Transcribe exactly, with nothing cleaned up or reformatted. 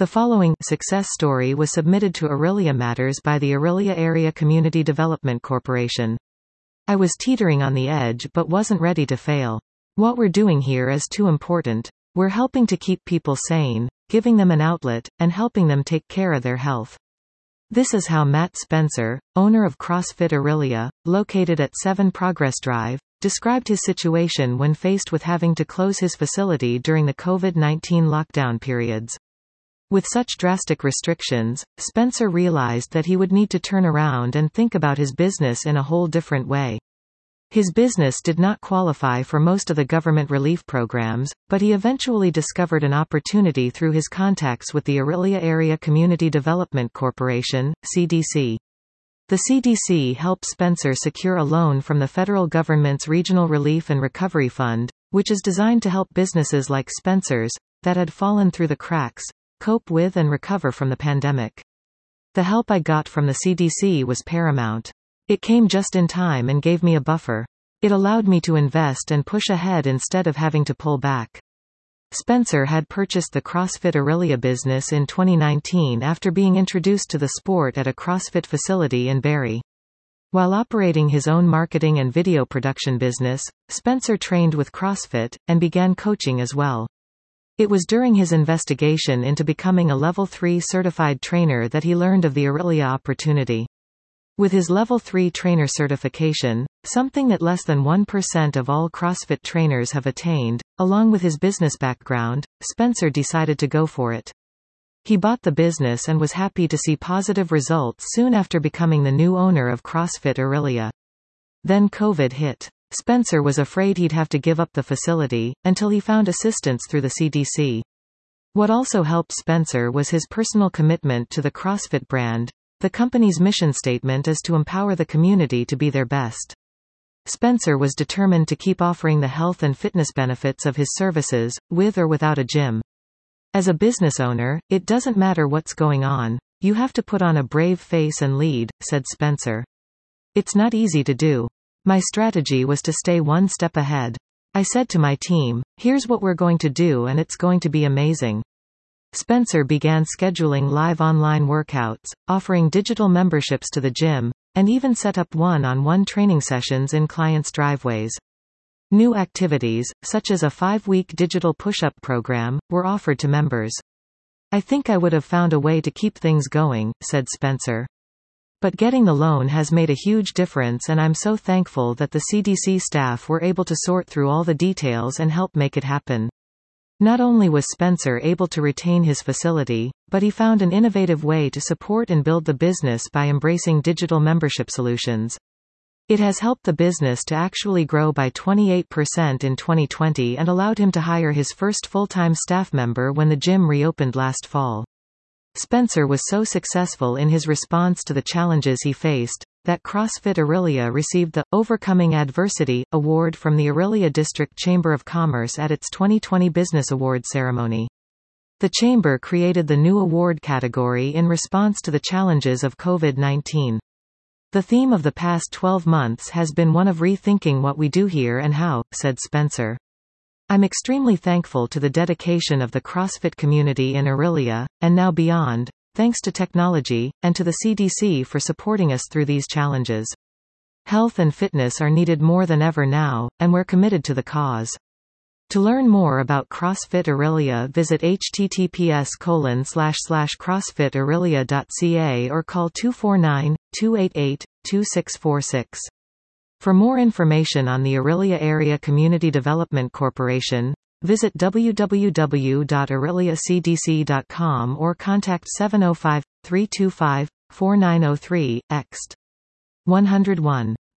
The following success story was submitted to Aurelia Matters by the Aurelia Area Community Development Corporation. I was teetering on the edge but wasn't ready to fail. What we're doing here is too important. We're helping to keep people sane, giving them an outlet, and helping them take care of their health. This is how Matt Spencer, owner of CrossFit Aurelia, located at seven Progress Drive, described his situation when faced with having to close his facility during the COVID nineteen lockdown periods. With such drastic restrictions, Spencer realized that he would need to turn around and think about his business in a whole different way. His business did not qualify for most of the government relief programs, but he eventually discovered an opportunity through his contacts with the Aurelia Area Community Development Corporation, C D C. The C D C helped Spencer secure a loan from the federal government's Regional Relief and Recovery Fund, which is designed to help businesses like Spencer's, that had fallen through the cracks, cope with and recover from the pandemic. The help I got from the C D C was paramount. It came just in time and gave me a buffer. It allowed me to invest and push ahead instead of having to pull back. Spencer had purchased the CrossFit Aurelia business in twenty nineteen after being introduced to the sport at a CrossFit facility in Barrie. While operating his own marketing and video production business, Spencer trained with CrossFit, and began coaching as well. It was during his investigation into becoming a Level three certified trainer that he learned of the Aurelia opportunity. With his Level three trainer certification, something that less than one percent of all CrossFit trainers have attained, along with his business background, Spencer decided to go for it. He bought the business and was happy to see positive results soon after becoming the new owner of CrossFit Aurelia. Then COVID hit. Spencer was afraid he'd have to give up the facility, until he found assistance through the C D C. What also helped Spencer was his personal commitment to the CrossFit brand. The company's mission statement is to empower the community to be their best. Spencer was determined to keep offering the health and fitness benefits of his services, with or without a gym. As a business owner, it doesn't matter what's going on. You have to put on a brave face and lead, said Spencer. It's not easy to do. My strategy was to stay one step ahead. I said to my team, here's what we're going to do and it's going to be amazing. Spencer began scheduling live online workouts, offering digital memberships to the gym, and even set up one-on-one training sessions in clients' driveways. New activities, such as a five-week digital push-up program, were offered to members. I think I would have found a way to keep things going, said Spencer. But getting the loan has made a huge difference and I'm so thankful that the C D C staff were able to sort through all the details and help make it happen. Not only was Spencer able to retain his facility, but he found an innovative way to support and build the business by embracing digital membership solutions. It has helped the business to actually grow by twenty-eight percent in twenty twenty and allowed him to hire his first full-time staff member when the gym reopened last fall. Spencer was so successful in his response to the challenges he faced, that CrossFit Aurelia received the Overcoming Adversity Award from the Aurelia District Chamber of Commerce at its twenty twenty Business Award ceremony. The Chamber created the new award category in response to the challenges of COVID nineteen. The theme of the past twelve months has been one of rethinking what we do here and how, said Spencer. I'm extremely thankful to the dedication of the CrossFit community in Aurelia, and now beyond, thanks to technology, and to the C D C for supporting us through these challenges. Health and fitness are needed more than ever now, and we're committed to the cause. To learn more about CrossFit Aurelia, visit h t t p s colon slash slash crossfit aurelia dot c a or call two four nine, two eight eight, two six four six. For more information on the Aurelia Area Community Development Corporation, visit w w w dot aurelia c d c dot com or contact seven oh five, three two five, four nine oh three, ext. one oh one.